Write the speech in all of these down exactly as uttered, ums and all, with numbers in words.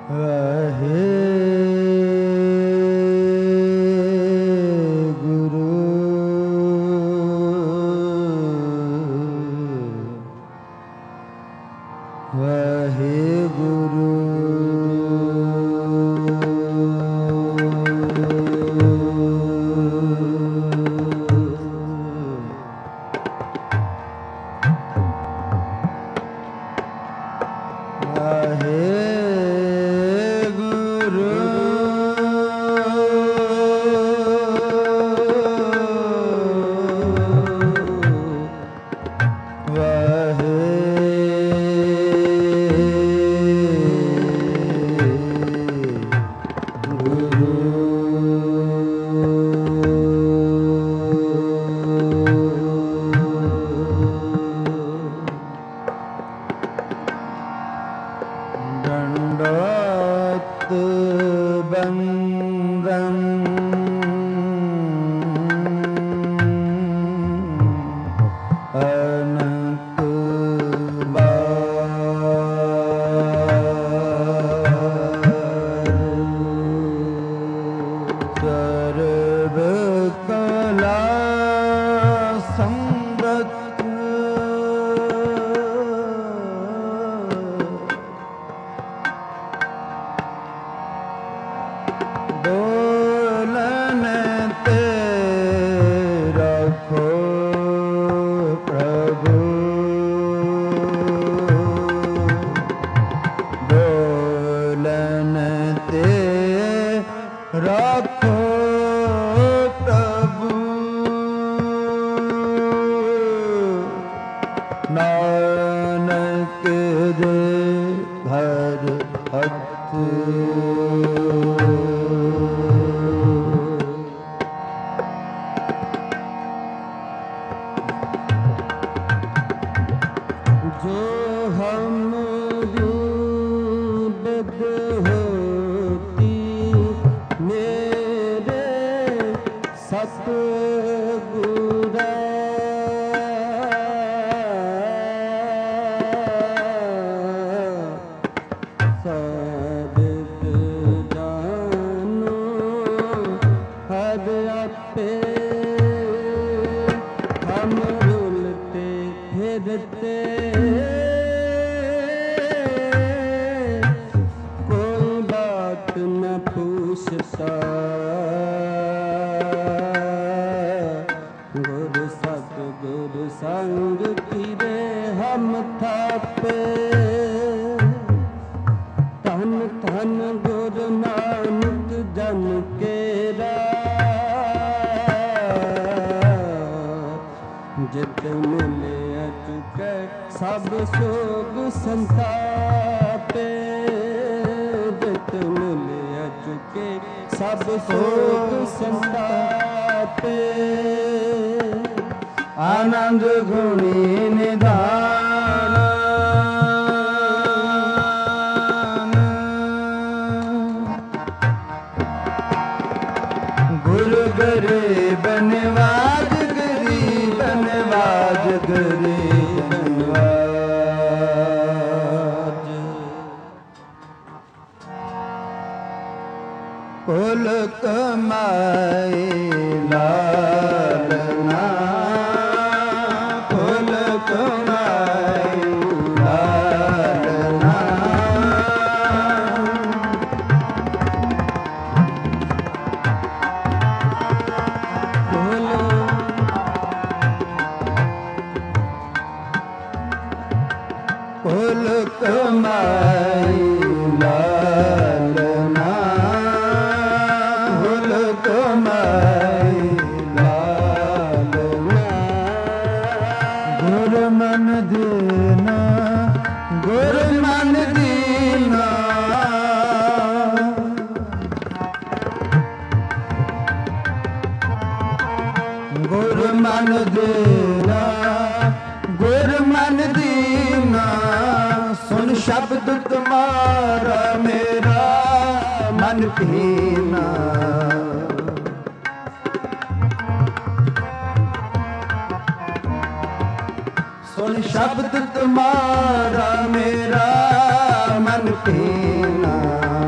शब्द तुम्हारा मेरा मन पीना।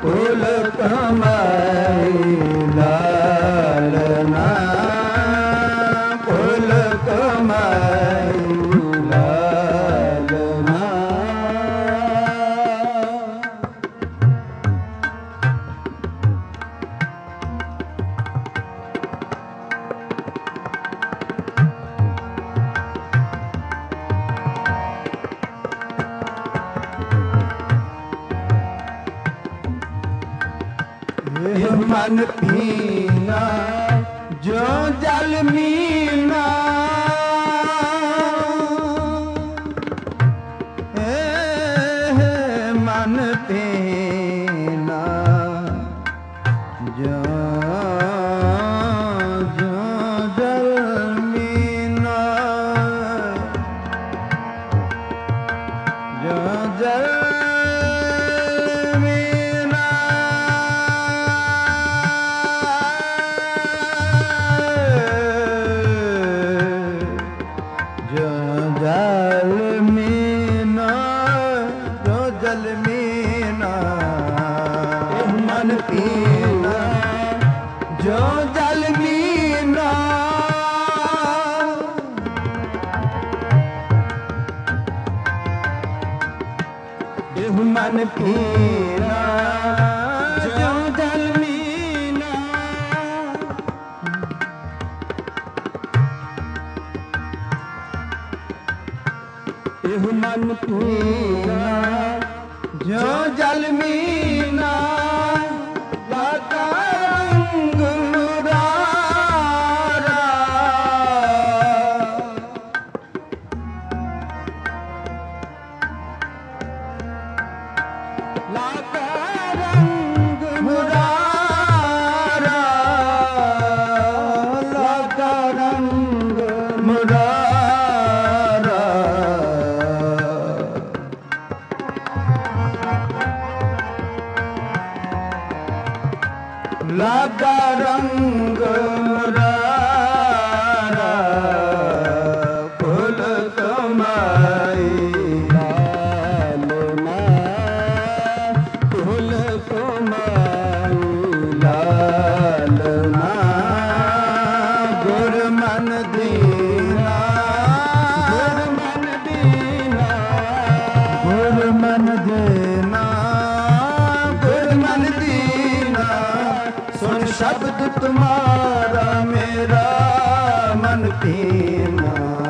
कुल कमाई लालना कुल कमाई लालना। मन पीना जो जल मीना मन पीना जो जो जल मीना जो जल जो जल मीना एह मन पीना जो जल मीना। एह मन पीना जो जल मीना लागा रंग मुरारा कुल कमाई लालना कुल कमाई लालना। गुर मन दीना गुर मन दीना गुर मन देना गुर मन दीना। सुन शब्द तुम्हारा मेरा मन पीना।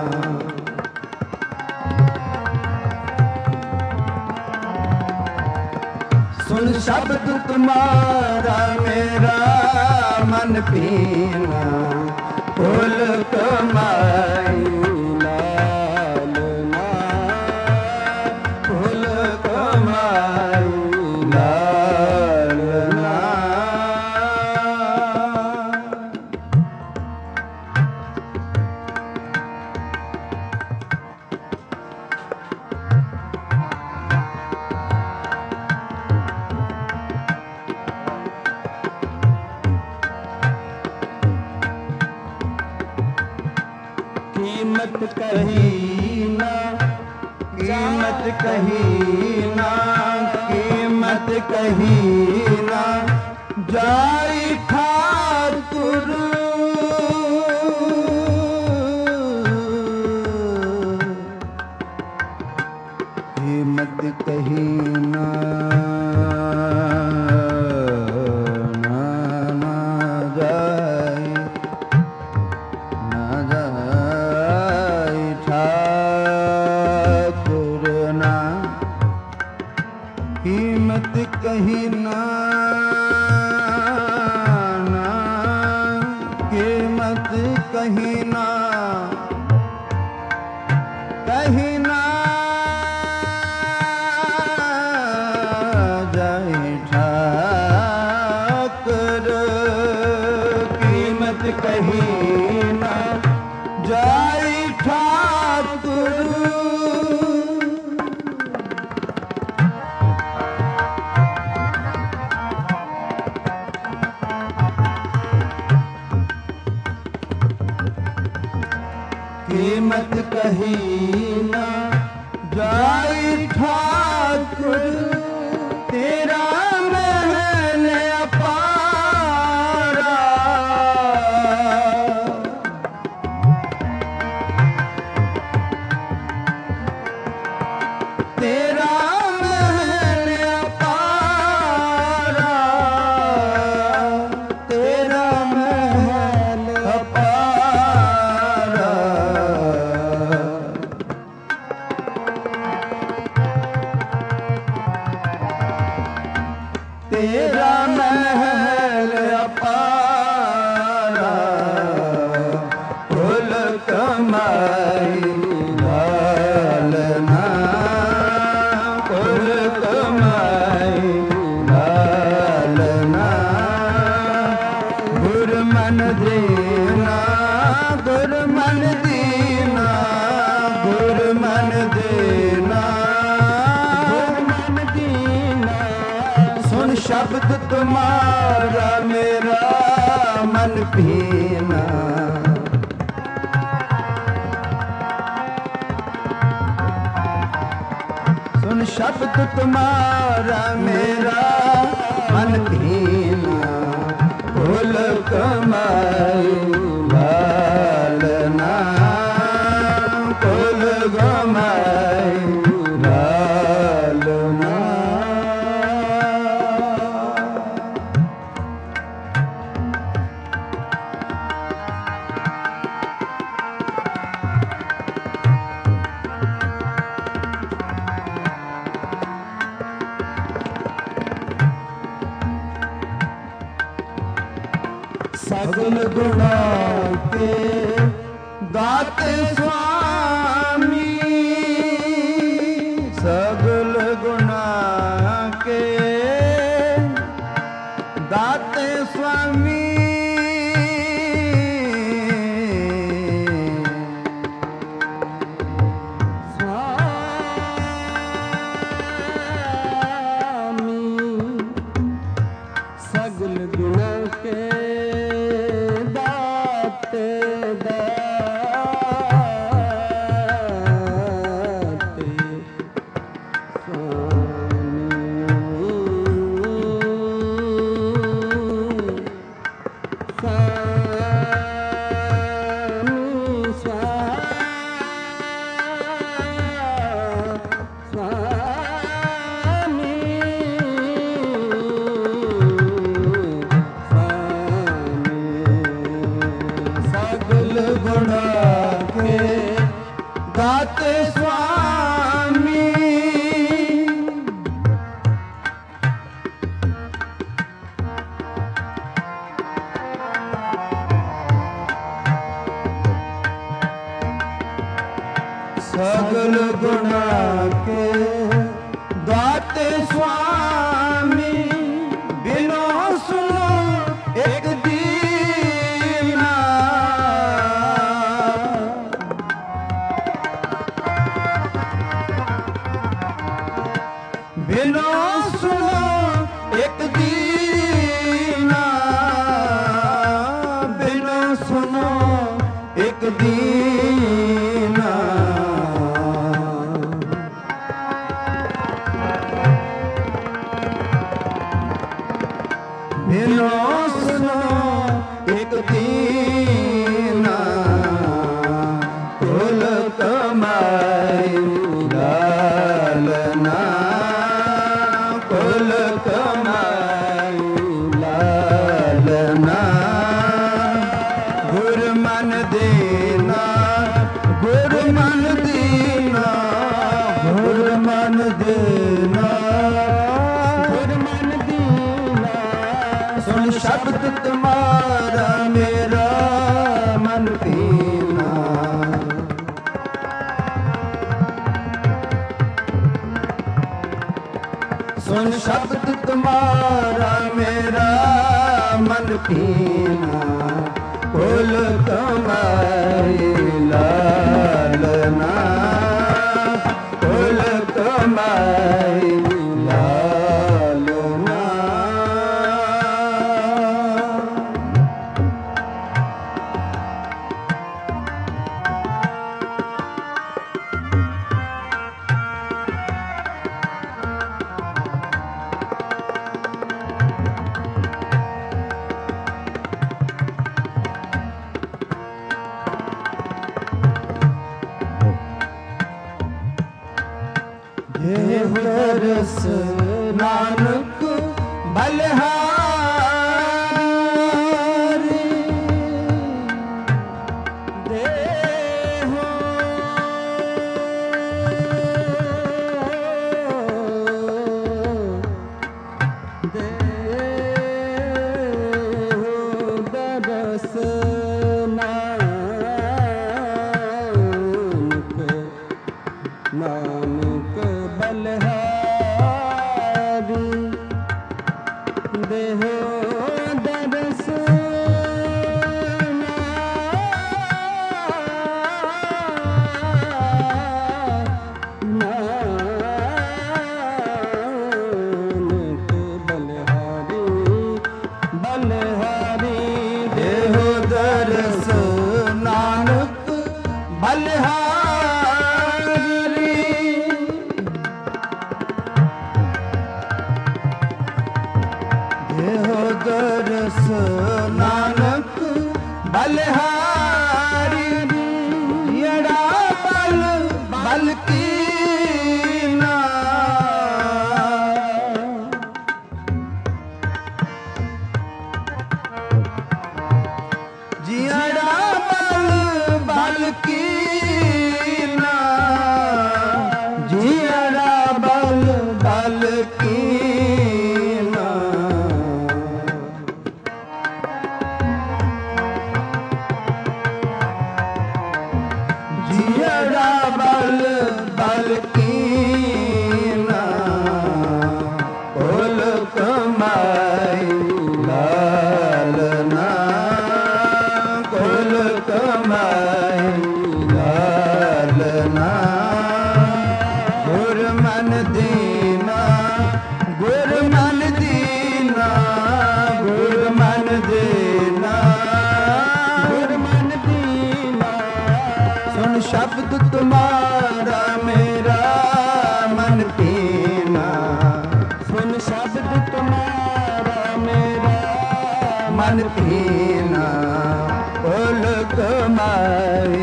सुन शब्द तुम्हारा मेरा मन पीना। कुल कमाई लालना कुल कमाई लालना। कीमत कहीं ना कीमत कहीं ना कीमत कहीं ना जाई ठाकुर। कीमत कहीं ना ना ना जाई ना जाई ठाकुर ना। कीमत कहीं ना ना कीमत कहीं ना कहीं ना जाई ठाकुर। कीमत कहीं ना जाई ठाकुर। कीमत कहीं ना जाई ठाकुर। तेरा मैं तेरा महल अपारा कुल कमाई लालना कुल कमाई लालना गुरु मन देना गुरु मन देना गुरु मन देना शब्द तुम्हारा मेरा मन पीना सुन शब्द तुम्हारा मेरा मन पीना कुल कमाई लालना कुल कमाई लालना सगल गुणा के दाते स्वामी सगल गुणा के दाते स्वामी स्वामी सगल गुणा के दाते स्वामी सगल गुणा के दाते स्वामी बिनो सुनो एक दीना बिनो सुनो एक दीना बिनो सुनो एक दीना बिनो सुनो एक दीना कुल कमाई लालना कुल कमाई लालना गुरु मन देना गुरु मन देना गुरु मन देना गुरु मन देना सुन शब्द तुम्हारा मेरा मन पीना सुन शब्द तुम्हारा मेरा मन पीना कुल कमाई लालना कुल कमाई लालना रस नानक बलिहारी देहो दे गरस नानक बलिहारी यड़ा बल बल की ना जियड़ा बल बल की ना जियड़ा बल बल की ना जियड़ा बल बल की ना कुल कमाई लालना कुल कमाई लालना गुर मन दीना गुर मन दीना गुर मन दीना गुर मन दीना सुन शब्द तुम्हारा मेरा मन पीना सुन शब्द तुम्हारा मेरा मन पीना कुल कमाई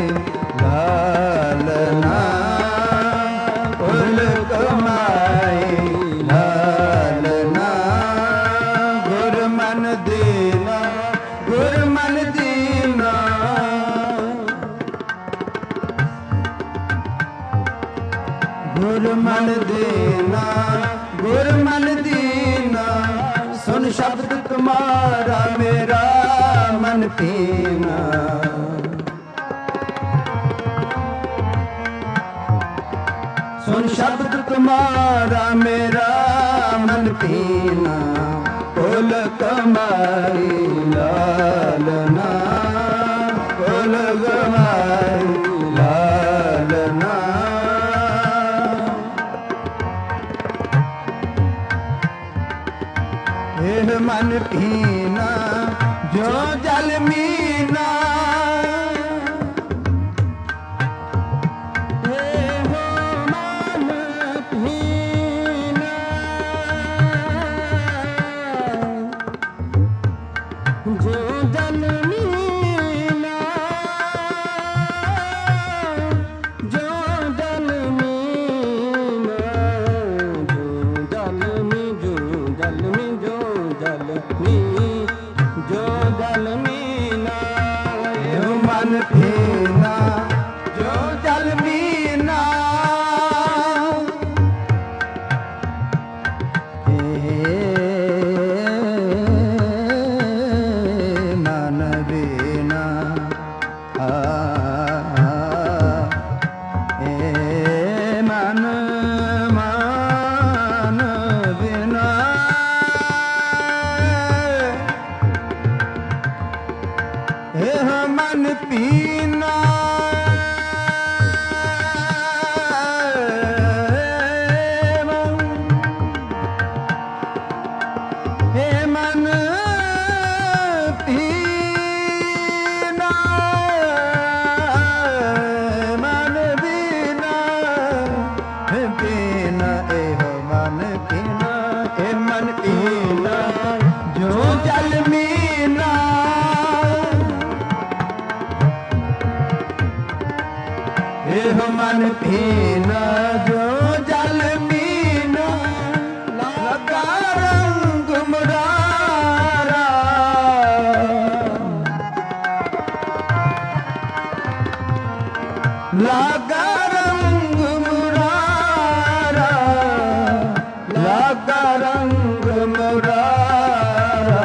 लालना कुल कमाई लालना गुर मन दीना गुर मन दीना गुर मन दीना गुर मन दीना सुन शब्द तुम्हारा मेरा मन पीना सुन शब्द तुम्हारा मेरा मन पीना कुल कमाई लालना कुल कमाई लालना एह मन पीना जो जल मीना एह मन पीना जो जल मीना जो जल मीना जो जल मी जो जल मी जो जल मी जो जल मीना एह मन पीना जो जल मीना मन बीना आ ए मन मान बिना एह मन पीना हे मन पीना मन बीना पीना एह मन पीना ए मन पीना जो जल मीना एह मन पीना जो जल मीना लगा रंग मुरारा लगा रंग मुरारा लगा रंग मुरारा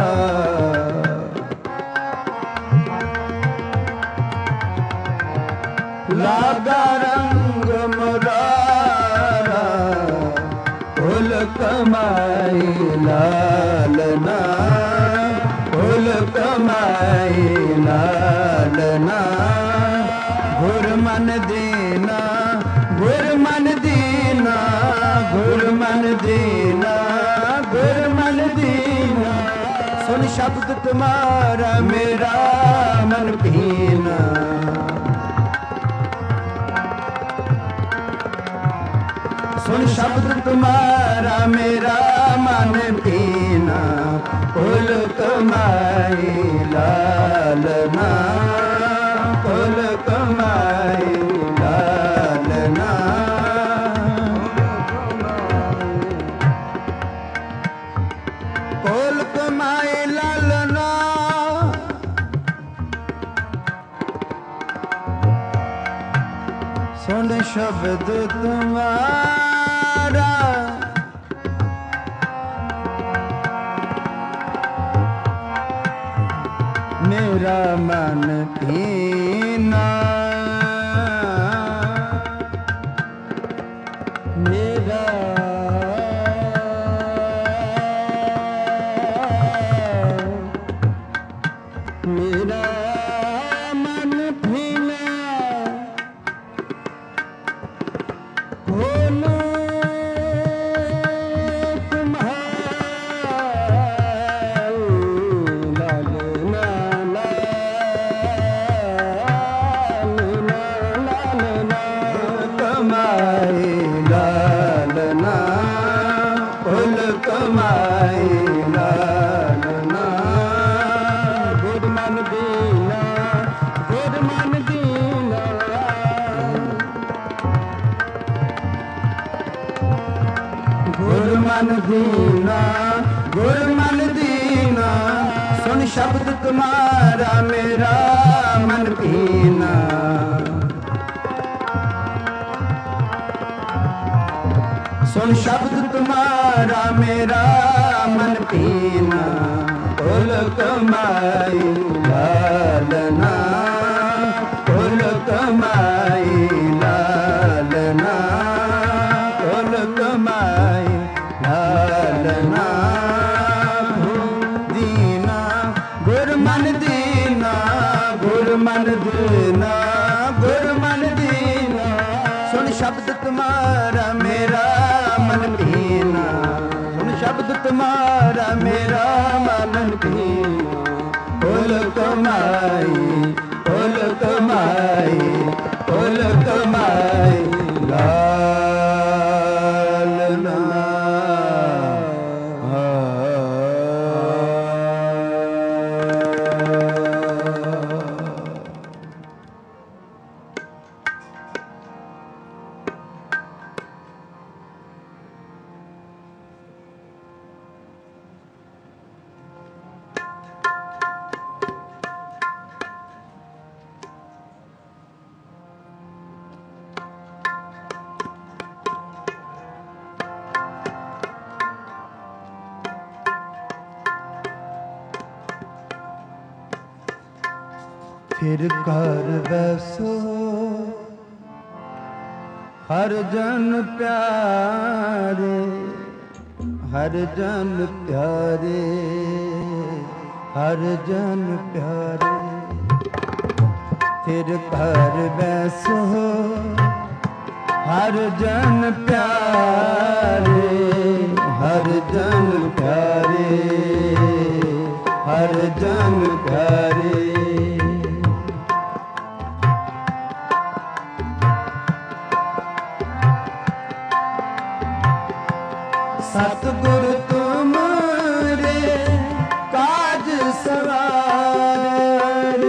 लगा रंग मुरारा कुल कमाई लालना कुल कमाई लालना गुर मन दीना गुर मन दीना गुर मन दीना गुर मन दीना सुन शब्द तुम्हारा मेरा मन पीना सुन शब्द तुम्हारा मेरा मन पीना कुल कमाई लालना कुल कमाई लालना कुल कमाई लालना सुन शब्द तुम्हारा मेरा मन पीना मेरा मेरा मन पीना खोलो मन दीना गुर मन दीना सुन शब्द तुम्हारा मेरा मन पीना सुन शब्द तुम्हारा मेरा मन पीना कुल कमाई लालना कुल कमाई लालना कुल कमाई लालना दीना गुर मन दीना गुर मन दीना गुर मन दीना सुन शब्द तुम्हारा मेरा मन पीना सुन शब्द तुम्हारा मेरा मन पीना कुल कमाई कुल कमाई कुल कमाई लालना फिर कर बसो हर जन प्यारे हर जन प्यारे हर जन प्यारे फिर कर बसो हर जन प्यारे हर जन प्यारे हर जन प्यारे सतगुरु तुमरे काज सवार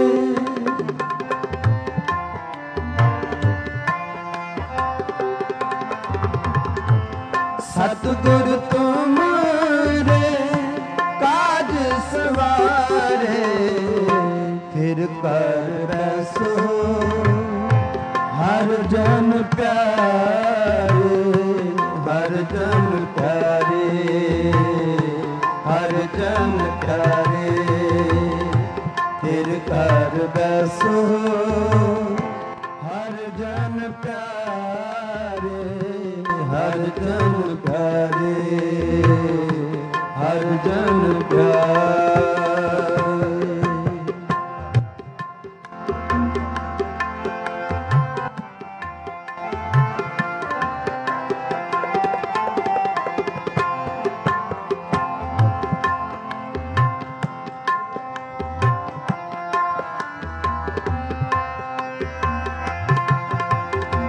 सतगुरु तुमरे काज सवारे फिर कर बसो हर जन प्यारे हर जन प्यारे हर जन प्यारे फिर कर बसो हर जन प्यारे हर जन प्यारे हर जन प्यारे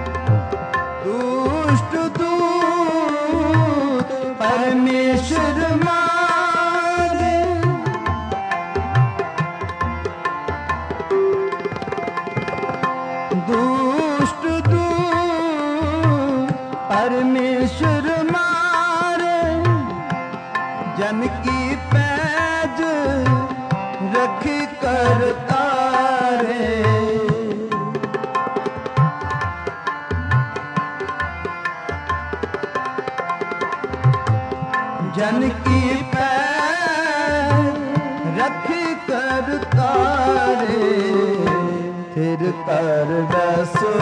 परमेश्वर मारे दुष्ट दूर परमेश्वर मारे जन की पैज रखी कर तारे जन की पैर रखी कर तारे फिर कर बसो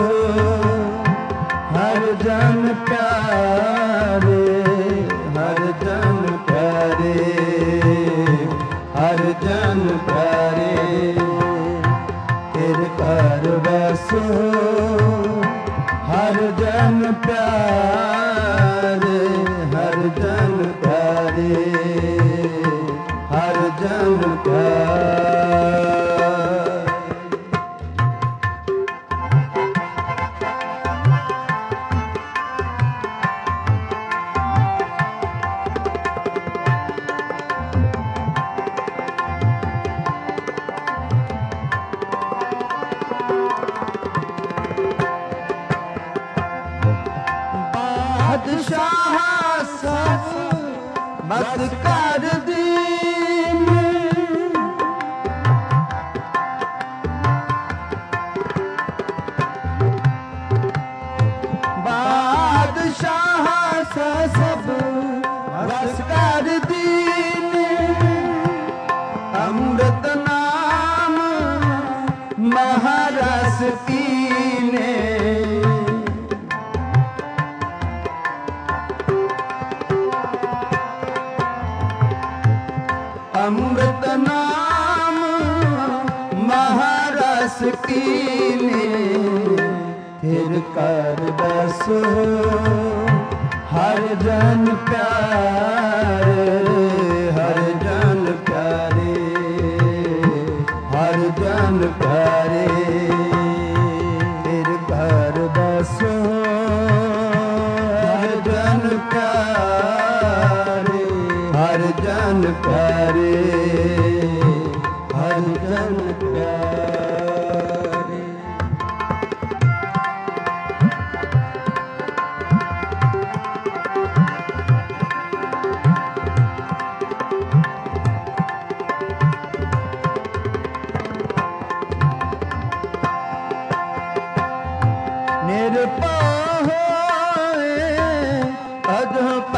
हर जन प्यारे हर जन प्यारे हर जन प्यारे फिर कर बसो हर जन प्यारे हर जन प्यारे हर जन प्यारे बस कर दीन बादशाह सा सब बस कर दीन अमृत नाम महारस पीने अमृत नाम महारस पीने फिर कर बसो हर जन प्यारे हर जन प्यारे हर जन प्यारे फिर कर बसो हर जन प्यारे हर जन प्यारे हर जन प्यारे निरपा होए अध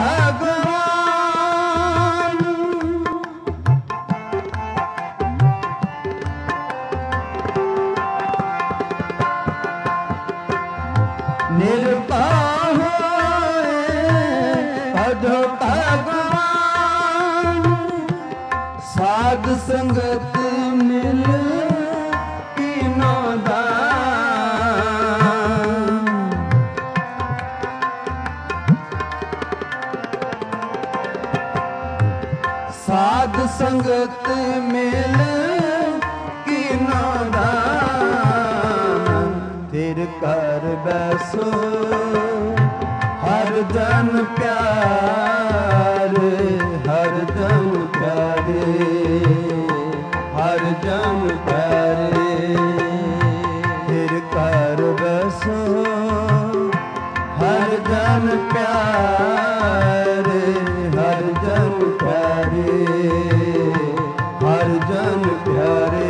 भगवान निरपा होए अध भगवान साध संगत मिल तीनों दान साध संगत मिल तीनों दान फिर कर बसो हर जन प्यारे हर जन प्यारे हर जन प्यारे फिर कर बसो हर जन प्यारे हर जन प्यारे हर जन प्यारे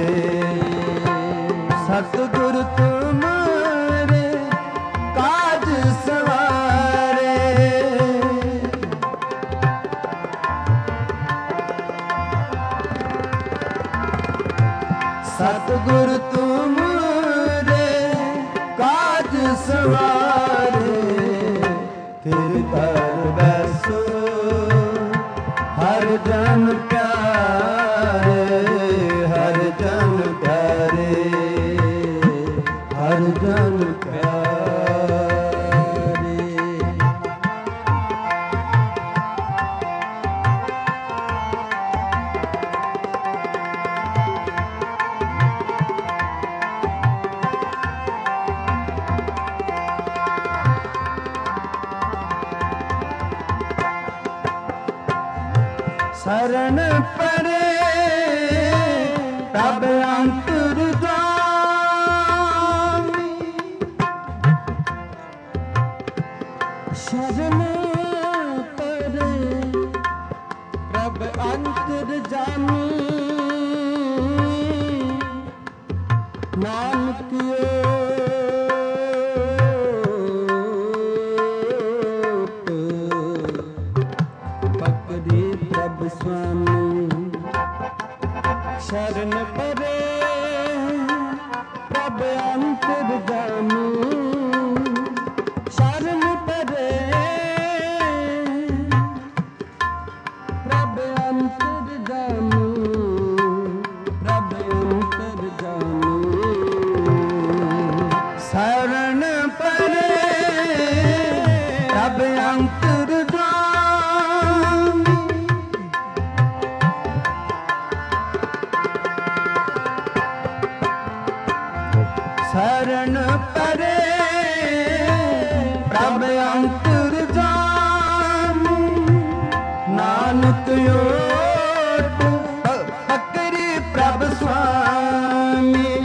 सतगुरु तुम्हारे काज सवारे सतगुरु तुम्हारे काज सवारे फिर कर बसो हर जन प्यारे हर जन प्यारे हर जन प्यारे शरण परे प्रभ अंतर्यामी शरण परे प्रभ अंतर्यामी नानक पकड़े प्रभ स्वामी शरण परे प्रभ अंतर्यामी शरण परे प्रभ अंतर्यामी प्रभ अंतर्यामी शरण परे प्रभ अंतर्यामी शरण परे प्रभ अंतर्यामी नानक ओट पकड़े प्रभ स्वामी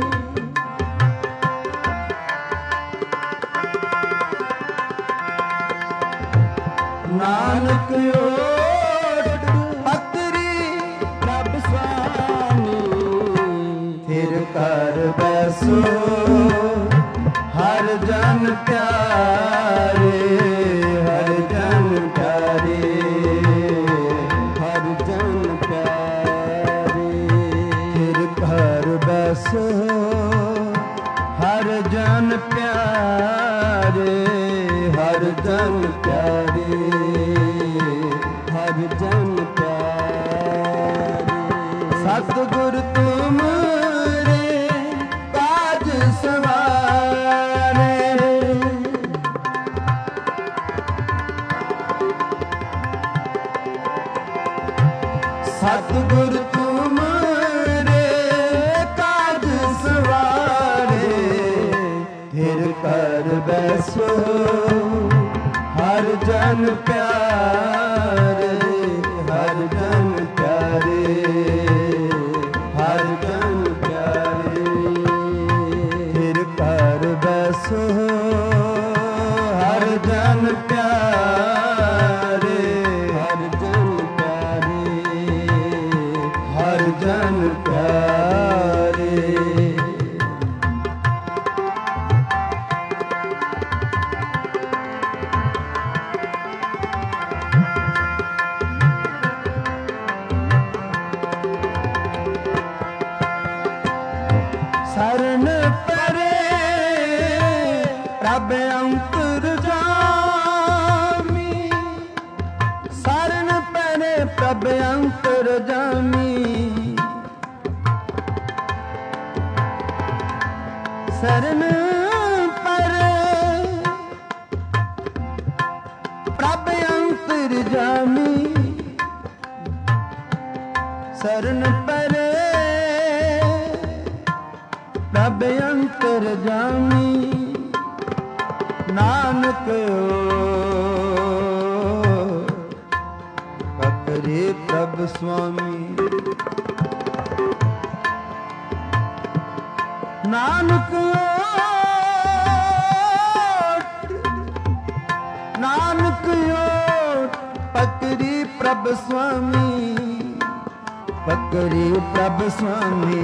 नानक ओट पकड़े प्रभ स्वामी फिर कर बैसो हर जन प्यारे हर जन प्यारे हर जन प्यारे फिर कर बैसो हर जन प्यारे हर जन प्यारे हर जन प्यारे सतगुर तुम रे काज सवारे सतगुर तुम रे काज सवारे फिर कर बैसो हर जन प्यारे हर जन प्यारे हर जन प्यारे फिर कर बैसो हर जन प्यारे हर जन प्यारे हर जन प्यारे शरण परे प्रभ अंतर्यामी शरण परे प्रभ अंतर्यामी शरण परे प्रभ अंतर्यामी शरण परे प्रभ अंतर्यामी नानक पकड़े प्रभ स्वामी नानक ओट नानक ओट पकड़े प्रभ स्वामी पकड़े प्रभ स्वामी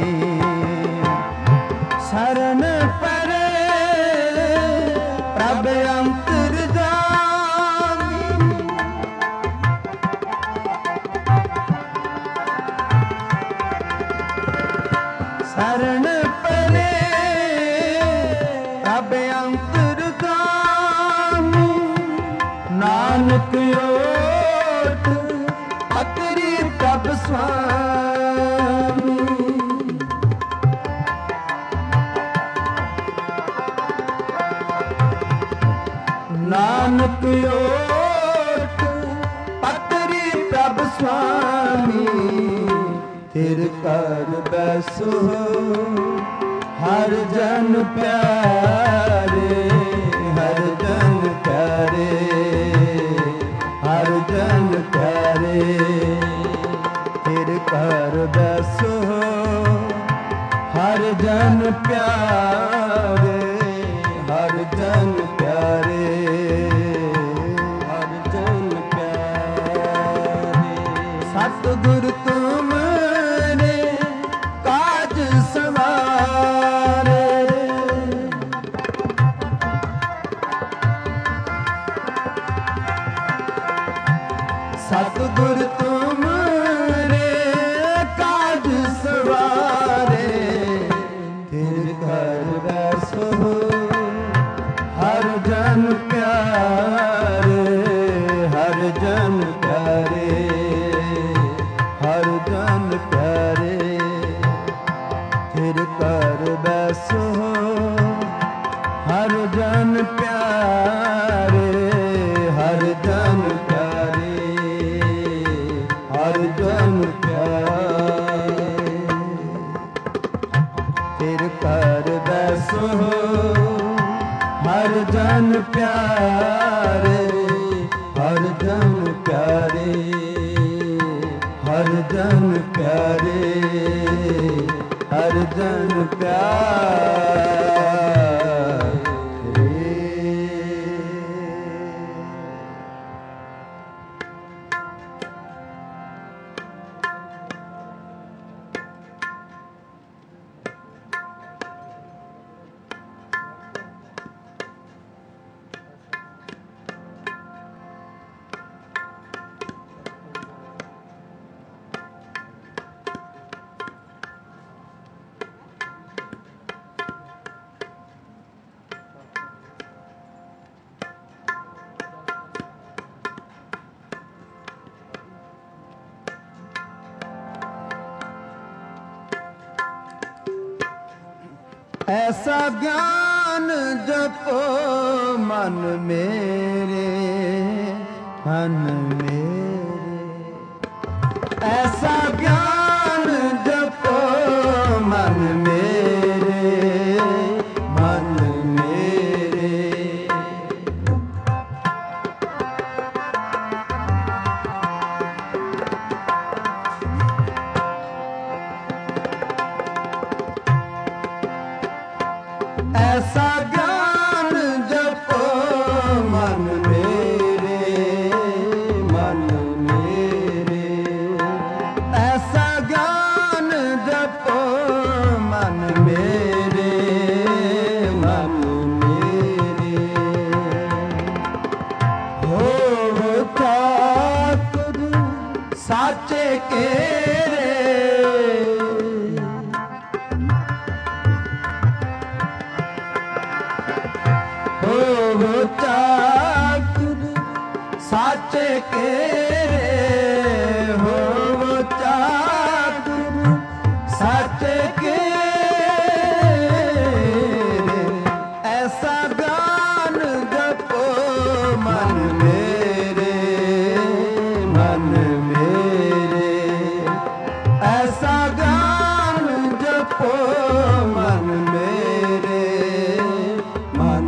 शरण परे प्रभ अंतर्यामी शरण परे प्रभ अंतर्यामी नानक ओट पकड़े प्रभ स्वामी नानक ओट पकड़े प्रभ स्वामी फिर कर बैसो हर जन प्यारे हर जन प्यारे हर जन प्यारे ਕਰ ਬੈਸੋ ਹਰ ਜਨ ਪਿਆਰੇ, ਹਰ ਜਨ ਪਿਆਰੇ, ਹਰ ਜਨ ਪਿਆਰੇ। ਸਤਿਗੁਰ ਤੁਮਰੇ ਕਾਜ ਸਵਾਰੇ, ਸਤਿਗੁਰ ਤੁਮਰੇ ਕਾਜ ਸਵਾਰੇ, ਤਿਰ ਘਰ ਬੈਸੋ ਹਰ ਜਨ ਪਿਆਰੇ, ਹਰ ਜਨ ਪਿਆਰੇ, ਹਰ ਜਨ ਪਿਆਰੇ, ਤਿਰ ਘਰ ਬੈਸੋ ਹਰ ਜਨ ਪਿਆਰੇ, ਹਰ ਜਨ ਪਿਆਰੇ, ਹਰ ਜਨ ਪਿਆਰੇ, ਤਿਰ ਘਰ ਬੈਸੋ ਹਰ ਜਨ ਪਿਆਰੇ, ਹਰ ਜਨ ਪਿਆਰੇ, ਹਰ ਜਨ ਪਿਆਰੇ, ਹਰ ਜਨ ਪਿਆਰੇ। ऐसा ज्ञान जपो मन मेरे, मन मेरे, ऐसा ज्ञान जपो मन मेरे, मन मेरे। ऐसा ज्ञान जपो मन मेरे, मन मेरे, ऐसा ज्ञान जपो मन मेरे, मन मेरे। हो ठाकुर साचे केरे, ठाकुर साचे केरे, हो ठाकुर साचे केरे। ऐसा ज्ञान जपो मन मेरे, मन मेरे, ऐसा ज्ञान जपो मन मेरे, मन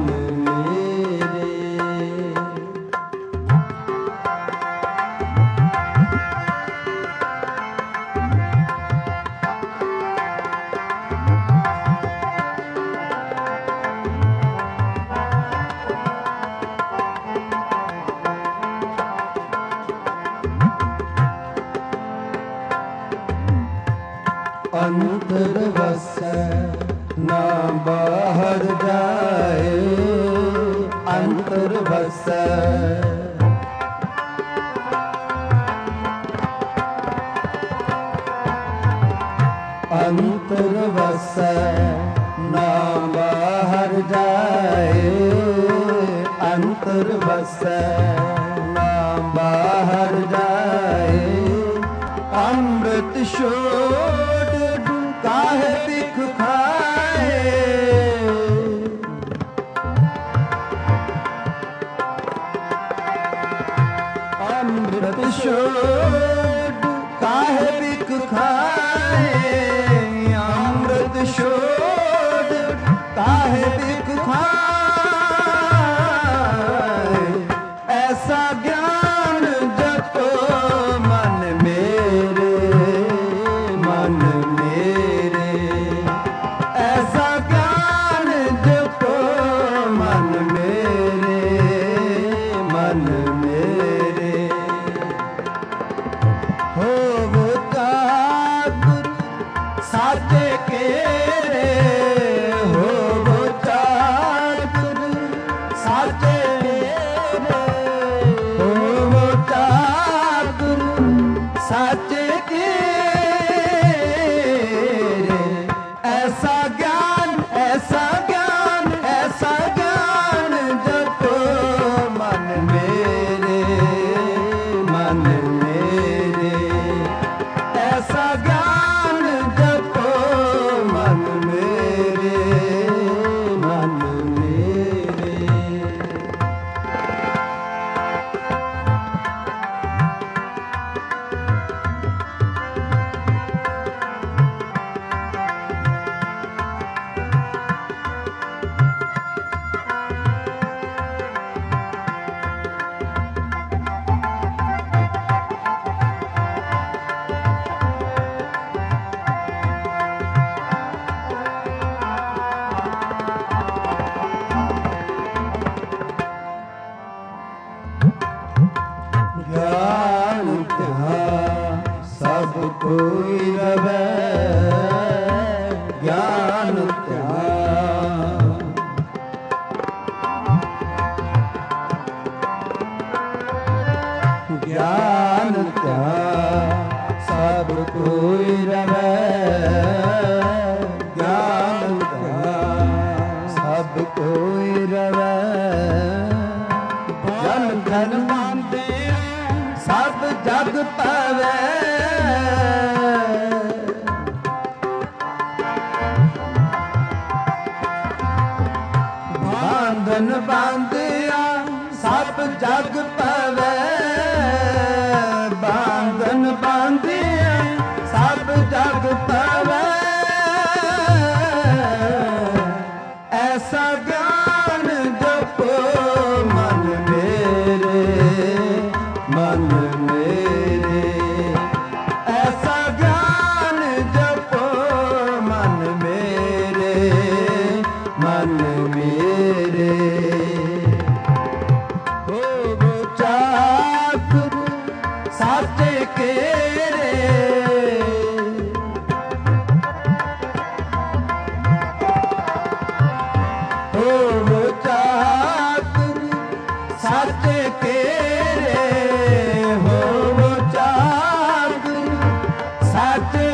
अंतर वसै ना बाहर जाए, अंतर वसै अंतर वसै ना बाहर जाए, अंतर वसै ना बाहर जाए। अमृत छोड़ काहे बिख खाए, अमृत छोड़ काहे बिख खाए, अमृत छोड़ काहे बिख खाए। ऐसा ज्ञान जपो मन मेरे, होवो चातुर साचे केरे, होवो चातुर साचे केरे, होवो चातुर साचे केरे। ऐसा ज्ञान ऐसा ज्ञान ऐसा ज्ञान जपो मन मेरे, मन मेरे। ऐसा ज्ञान जपो मन मेरे, मन मेरे। ज्ञान त्याग सब कोई रवै, ज्ञान त्याग। ज्ञान त्याग सब कोई रवै, ज्ञान त्याग सब कोई रवै। जन धन बांधे सब जग पावे, बांधन बांधिया सब जग पावे, बांधन बांधिया सब जग पावे। ऐसा ज्ञान जपो मन मेरे, मन मेरे। ऐसा ज्ञान जपो मन मेरे, मन मेरे। होवो चातुर साचे केरे, होवो चातुर साचे केरे, होवो चातुर साचे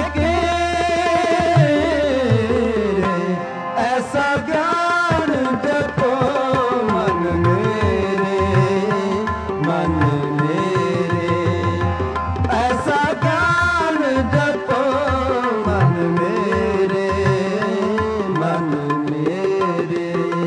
केरे। ऐसा ज्ञान जपो मन मेरे, मन मेरे। ऐसा ज्ञान जपो मन मेरे, मन मेरे।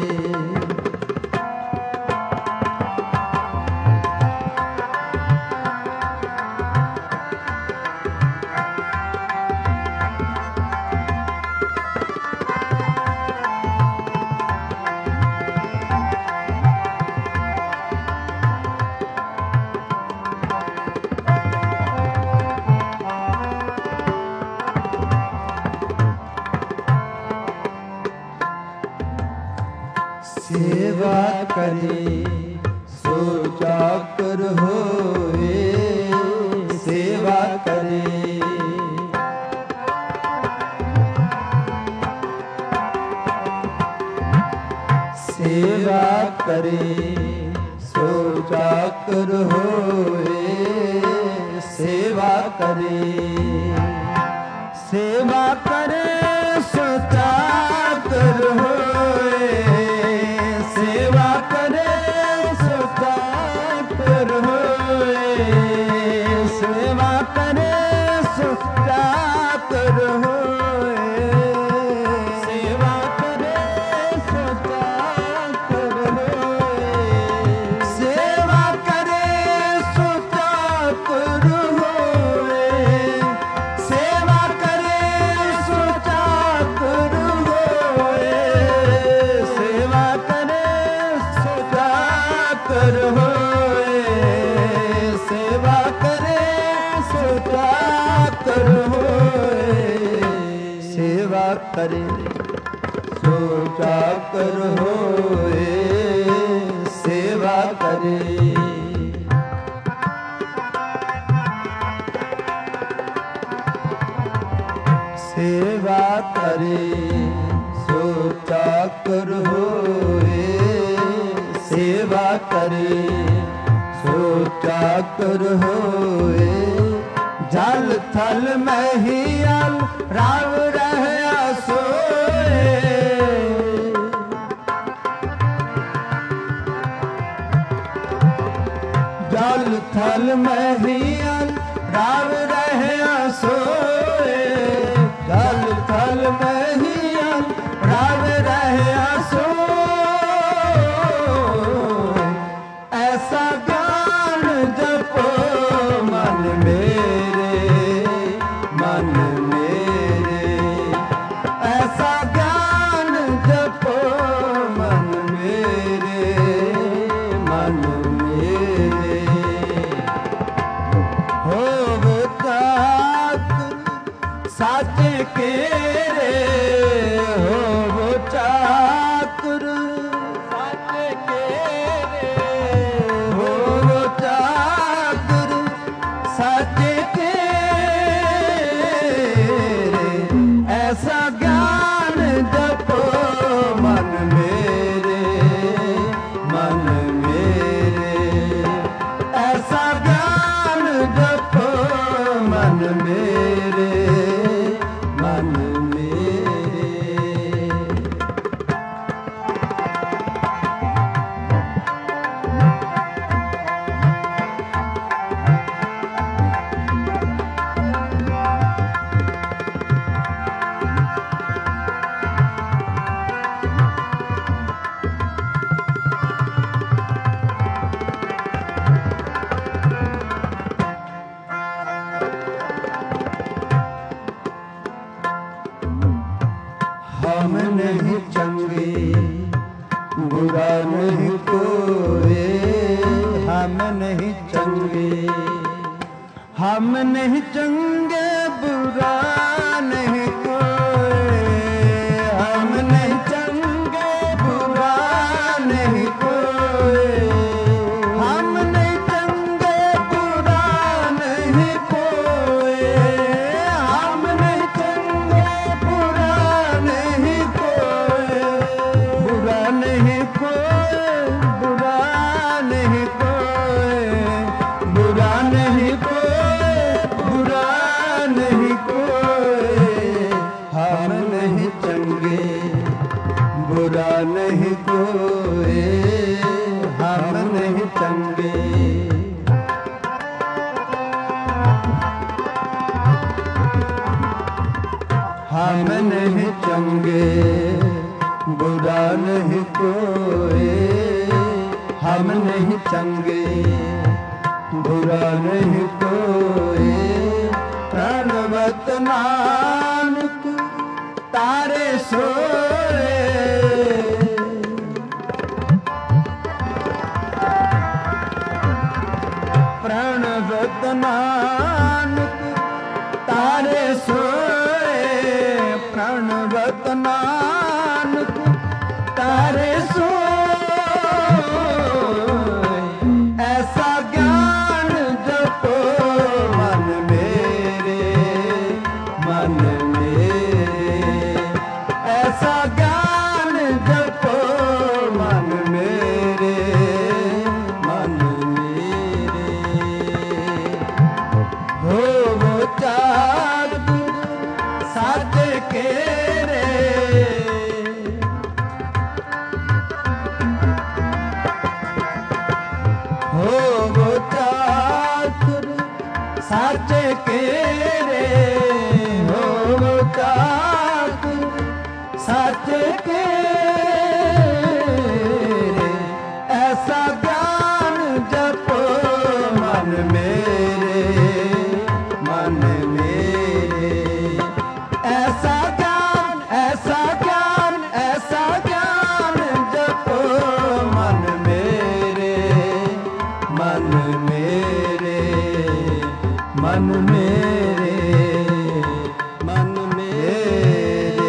सेवा करे सो चाकर होए, सेवा करे। सेवा करे सो चाकर होए, सेवा करे। सेवा करे सो चाकर होए, सेवा करे सो चाकर होए, सेवा करे सो चाकर होए, सेवा करे सो चाकर होए, सेवा करे सो चाकर होए, सेवा करे सो चाकर होए, सेवा करे सो चाकर होए, सेवा करे सो चाकर होए, सेवा करे सो चाकर होए, सेवा करे। सेवा करे सो चाकर होए, सेवा करे सो चाकर होए। जल थल महियाल राव रहया सोए, जल थल महियाल राव रहया सोए, जल थल महियाल राव रहया सोए। ऐसा ज्ञान जपो मन मेरे, मन मेरे, ऐसा ज्ञान जपो मन मेरे, मन मेरे। होव चातुर साचे केरे, होव चातुर साचे केरे, होव चातुर साचे केरे। ऐसा ज्ञान जपो मन मेरे, मन मेरे, ऐसा ज्ञान जपो मन मेरे, मन मेरे। हम नहीं चंगे बुरा नहीं कोई, हम नहीं चंगे, हम नहीं चंगे बुरा नहीं कोई, हम नहीं चंगे बुरा नहीं कोई, हम नहीं चंगे बुरा नहीं कोई, हम नहीं चंगे बुरा नहीं कोई, बुरा नहीं कोई, बुरा नहीं कोई, बुरा नहीं कोई, बुरा नहीं कोई। हम नहीं चंगे बुरा नहीं कोई, हम नहीं चंगे। हम नहीं चंगे बुरा नहीं कोई, हम नहीं चंगे बुरा नहीं कोई। प्रणवत नानक तारे सोए, प्रणवत नानक तारे सोए, प्रणवत नानक तारे सोए। ऐसा ज्ञान जपो मन मेरे, मन मेरे, ऐसा ज्ञान जपो मन मेरे, मन मेरे। हो वो चातुर साचे केरे, हो वो चातुर साचे केरे, हो वो चातुर साचे केरे। ऐसा ज्ञान जपो मन मेरे, मन मेरे, ऐसा ज्ञान, ऐसा ज्ञान, ऐसा ज्ञान जपो मन मेरे, मन मेरे, मन मेरे, मन मेरे।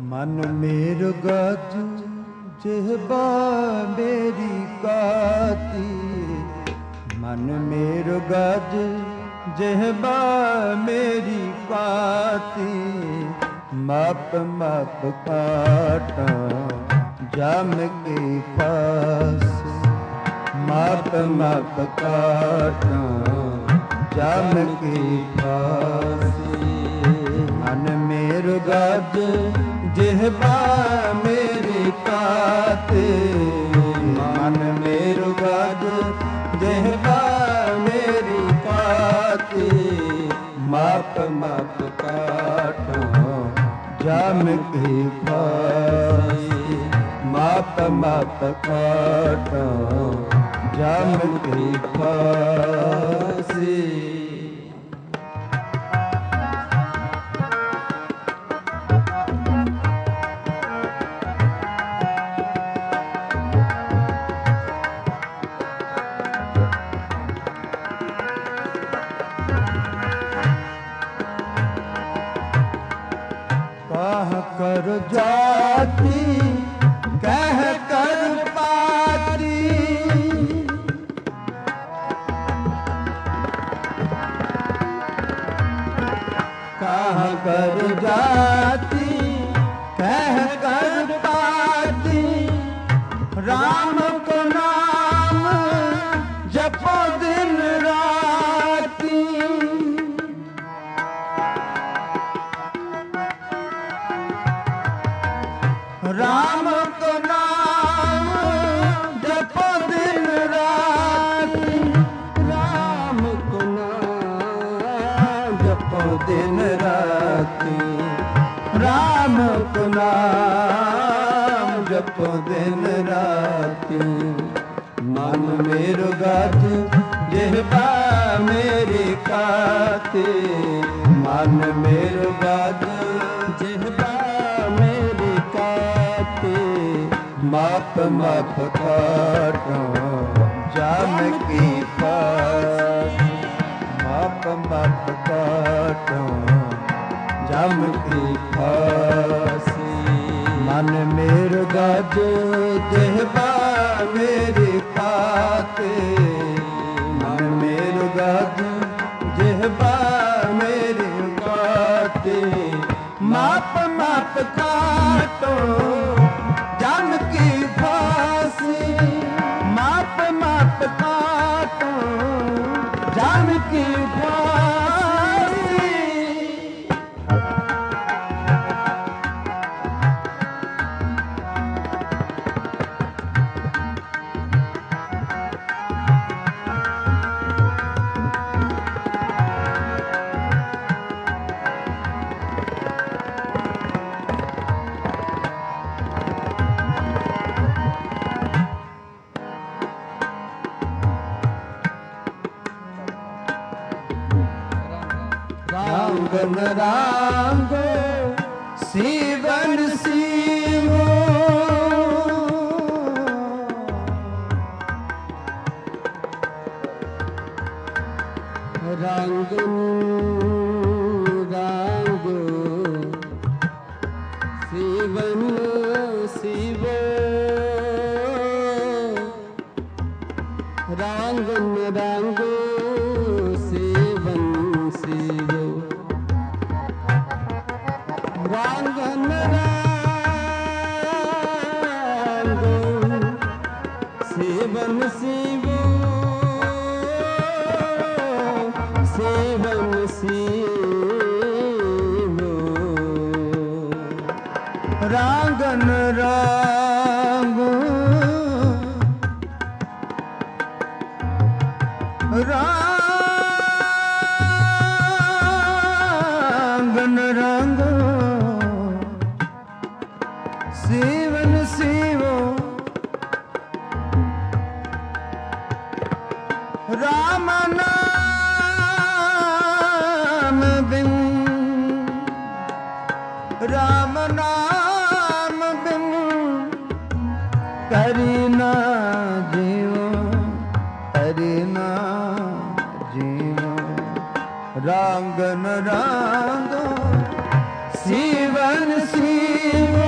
मन मेरु गज जिह्वा मेरी काती, मन मेरु गज जिह्वा मेरी काती, माप माप काटा जम के पास, माप माप काटा जम के पास। मन मेरु गज जिह्वा मेरी काती, मन मेरु गज जिह्वा मेरी काती, माप माप काटा जम के पास, माप माप काटा जम के पास। कर जाती कह कर पाती, कहाँ कर जाती कह कर पाती, राम को नाम जपो दिन राती, राम को नाम जपो दिन राती, राम को नाम जपो दिन राती, राम को नाम जपो दिन राती। मन मेरु गज जिह्वा मेरी काती, मन मेरु गज जिह्वा मेरी काती, माप माप काटा जम की पास, माप माप काटा जम की पास। मन मेरु गज जिह्वा मेरी काती, मन मेरु गज जिह्वा मेरी काती, माप माप काटो जम की फांसी, माप माप काटो जम की फांसी। रांगन रांगो सीवन सीवो, रांगन रांगो सीवन सीवो, रांगन रांगो रांगन रांगो सेवन सीवो, सेवन सीवो, रांगन रांगो रांगन रांगो सेवन सीवो, राम नाम बिन, राम नाम बिन करी ना जीवो, करी ना जीवो, रांगन रांगो सीवन सीवो,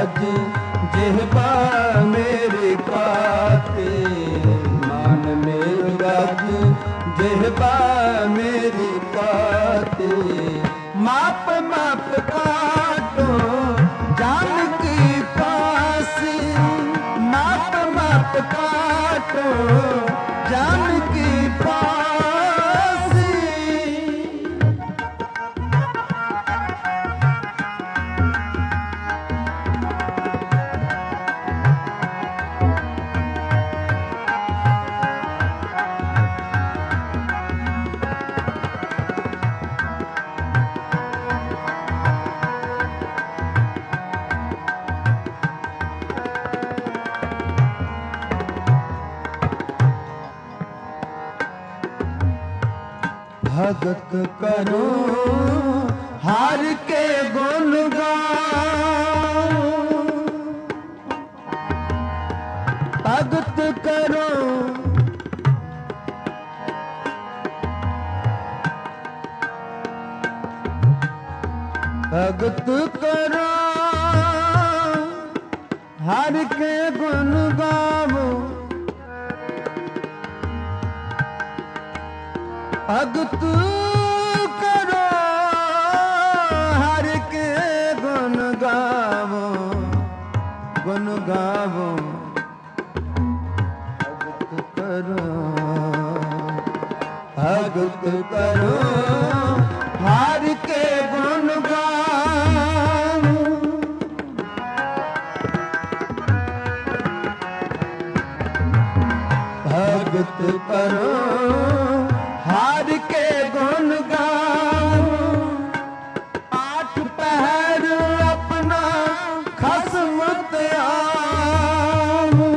गज जिह्वा मेरी काते, मन मेरु गज जिह्वा मेरी काते। माप माप काटो जान की फांसी, माप माप काटो जान की फांसी। भगत करो हार के गुण गाओ, भगत करो भगत करो हार के गुण गाओ। भगत करो हर के गुण गावो, गुण गावो। भगत करो भगत करो हर के गुण गावो। भगत करो हार के गुण गाओ। आठ पहर अपना खसम त्याओ,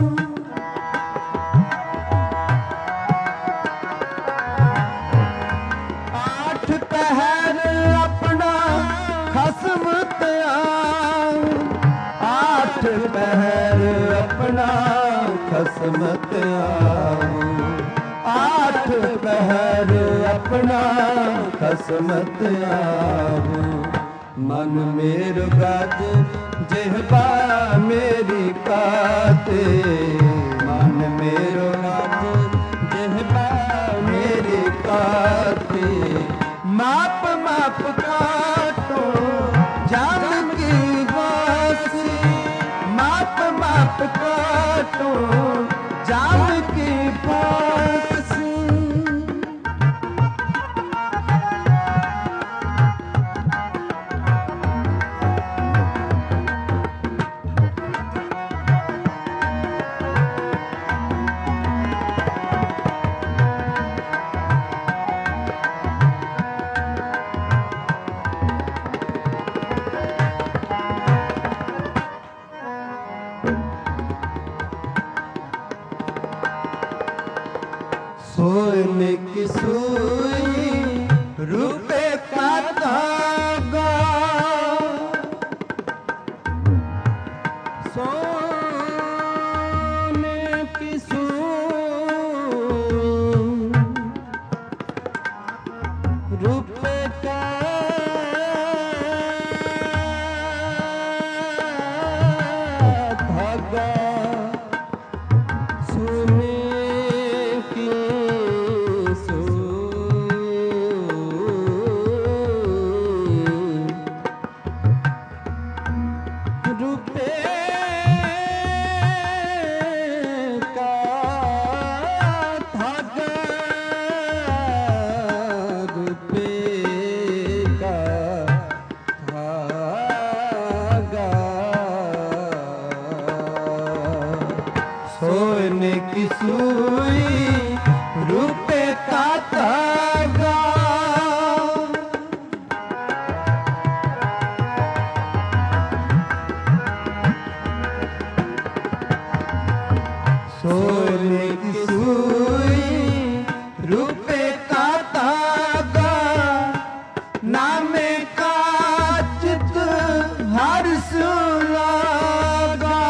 आठ पहर अपना खसम त्याओ, आठ पहर अपना खसम त्याओ। आठ पहर अपना खसमत आओ। मन मेरु गज जिह्वा मेरी काते, मन मेरु गज जिह्वा मेरी काते। माप माप काटो जान की बासी, माप माप काटो जान की बासी। सोने की सुई रुपए का धागा, सोने की सुई रुपए का धागा। सोने सोने की सुई रुपए का धागा। सोने की सुई रुपए का धागा, नामे का चित हर सुलागा।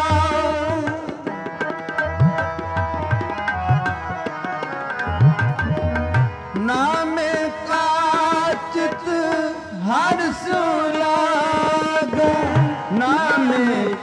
नामे का चित हर सुलागा, नामे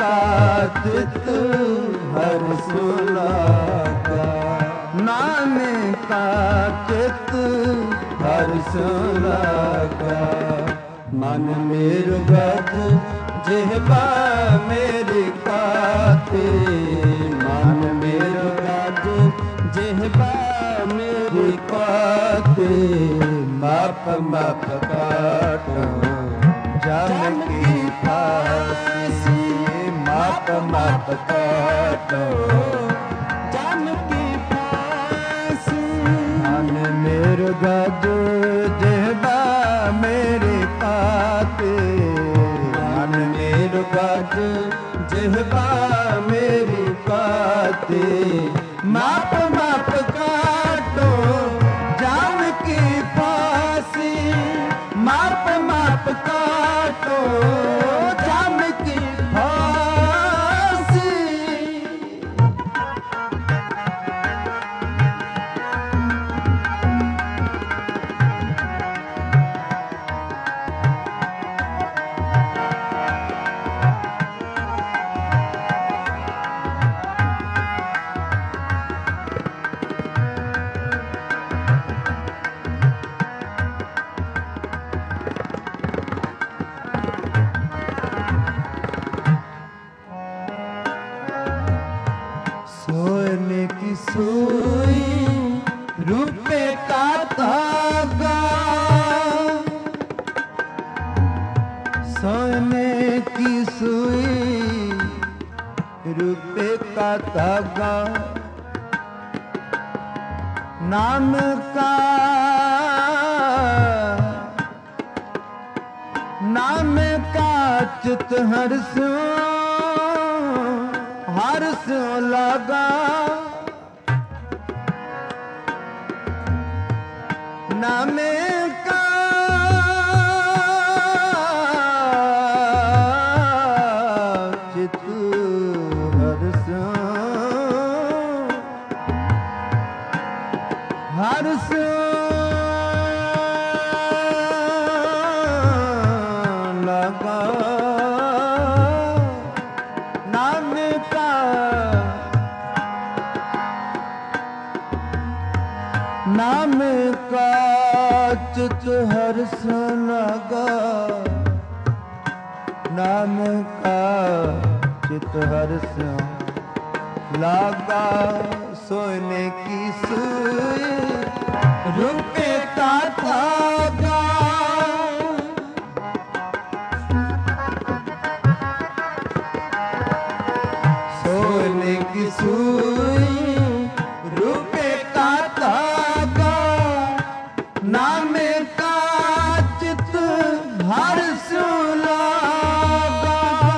चित हर्ष लागा, नानक का चित हर्ष लागा। मन मेरु गज जिह्वा मेरी काते, मन मेरु गज जिह्वा मेरी काते। माप माप काटो जम की फांसी, माप माप काटो जम की फांसी। मन मेरु गज जिह्वा मेरी काते, मन मेरु गज जिह्वा मेरी काते। माप माप काटो जान की फांसी, माप माप काटो जान की फांसी। सोने की सुई रुपए का धागा, सोने की सुई रुपए का धागा। नाम का नाम का चित हर्ष हर्ष लगा। नामे का चित हर्ष हर्ष लगा। नाम का नाम का चित हर्ष लगा, नाम का चित हर्ष लगा। सोने की सुई रुपए का धागा, सोने की सुई रुपए का धागा। नाम का चित हर्ष लागा।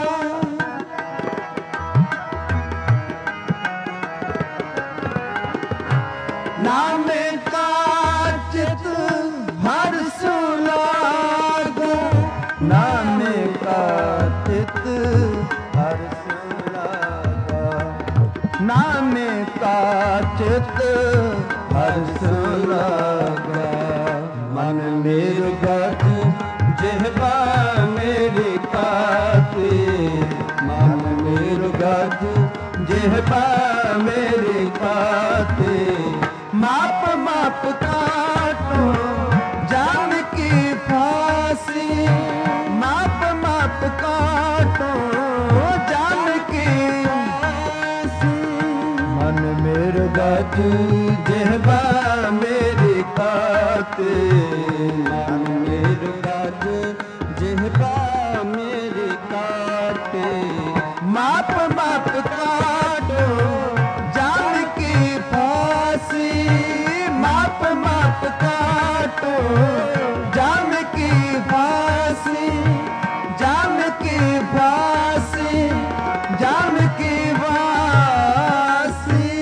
नाम का चित हर्ष लागा, नाम का चित हर्ष लागा। नाम का चित हर्ष लागा। मन मेरु गज जिह्वा मेरी काते, मन मेरु गज जिह्वा मेरी काते। माप माप काटो जान की फांसी, माप माप काटो जान की फांसी। मन मेरु गज जिह्वा मेरी काते, मन मेरु गज जिह्वा मेरी काते। माप माप काटो जान की फांसी, माप माप काटो जान की फांसी, जान की फांसी, जान की फांसी।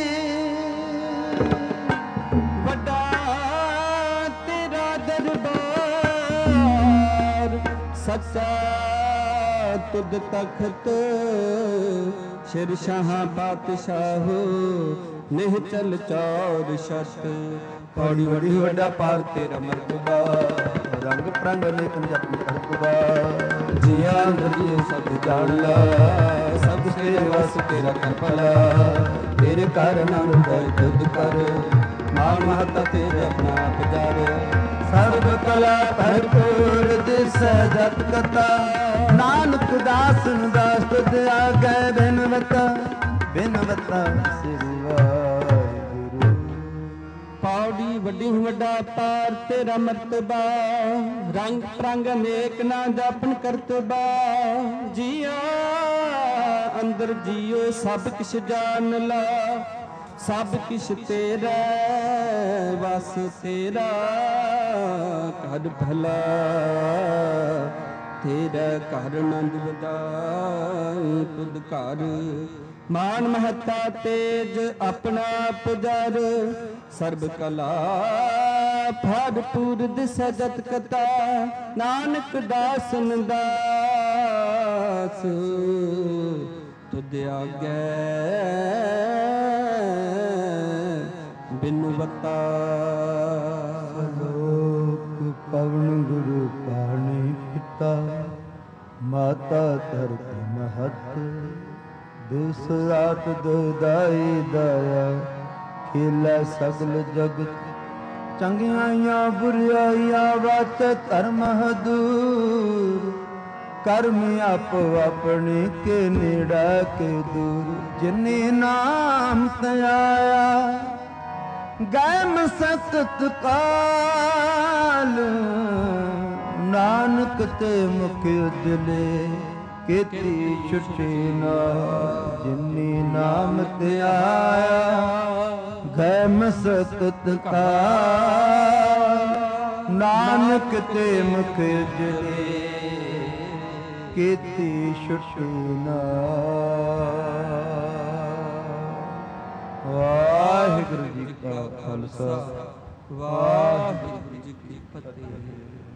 बड़ा तेरा दरबार सच्चा तुद तख्त, शिरशाह बादशाह निहचल चौर शत। पौड़ी बड़ी वड्डा पार तेरा मरतबा, रंग प्रंग लेखन जपनी अड़कबा। जिया नदिए सब जान ला, सब ਤੇਰਾ ਕਰ ਭਲਾ, ਤੇਰੇ ਕਰ ਨਾਮ ਦਾ ਤੁਧ ਕਰ, ਮਾਨ ਮਹਤਾ ਤੇਰੇ ਆਪਣਾ ਆਪ ਜਾਵੇ। ਸਰਬ ਕਲਾ ਭਰਪੂਰ ਦਿਸੈ ਜਤ ਕਤਾ, ਨਾਨਕ ਦਾਸਨ ਦਾਸ ਤੁਧ ਆਗੈ ਬਿਨਵਤਾ, ਬਿਨਵਤਾ ਸ੍ਰੀ ਵਾਹਿਗੁਰੂ। ਪੌੜੀ ਵੱਡੀ ਵੱਡਾ ਪਾਰ ਤੇਰਾ ਮਰਤਬਾ, ਰੰਗ ਪ੍ਰੰਗ ਅਨੇਕ ਨਾ ਜਾਪਨ ਕਰਤਬਾ। ਜੀਆ ਅੰਦਰ ਜੀਓ ਸਭ ਕਿਛ ਜਾਣ ਲਾ, ਸਭ ਕਿਛ ਤੇਰਾ ਵਸ ਤੇਰਾ ਕਰ ਭਲਾ, ਤੇਰਾ ਘਰ ਆਨੰਦ ਵਧਾਈ ਤੁਧ ਘਰ। ਮਾਨ ਮਹਤਾ ਤੇਜ ਆਪਣਾ ਪੁਜਰ, ਸਰਬ ਕਲਾ ਭਰਪੂਰ ਦਿਸੈ ਜਤ ਕਤਾ। ਨਾਨਕ ਦਾਸਨ ਦਾਸ ਤੁਧ ਆਗੈ ਬਿਨਵਤਾ। ਲੋਕ ਪਵਨ ਗੁਰੂ ਪਾਣੀ ਪਿਤਾ, ਮਾਤਾ ਧਰਤੀ ਮਹਤ, ਦੂਸਰਾਤ ਦੁਦਾਈ ਦਇਆ, ਖੇਲਾ ਸਗਲ ਜਗਤ। ਚੰਗਿਆਈਆਂ ਬੁਰਿਆਈਆਂ ਵਾਸਤੇ ਧਰਮ ਹਦੂਰ, ਕਰਮ ਆਪੋ ਆਪਣੇ ਕੇ ਨੇੜਾ ਕੇ ਦੂਰ। ਜਿਨੇ ਨਾਮ ਧਿਆਇਆ ਗਏ ਮਸਕਤ ਕਾਲ, ਨਾਨਕ ਤੇ ਮੁਖ ਉਜਲੇ ਕੀਤੀ ਛੁੱਟੀ ਨਾ। ਜਿਨੇ ਨਾਮ ਧਿਆਇਆ ਗਏ ਮਸਕਤ ਕਾਲ, ਨਾਨਕ ਤੇ ਮੁਖ ਉਜਲੇ ਕੀਤੀ ਛੁੱਟੀ ਨਾ। ਵਾਹਿਗੁਰੂ ਜੀ ਕਾ ਖਾਲਸਾ, ਵਾਹਿਗੁਰੂ ਜੀ ਕੀ ਫਤਿਹ।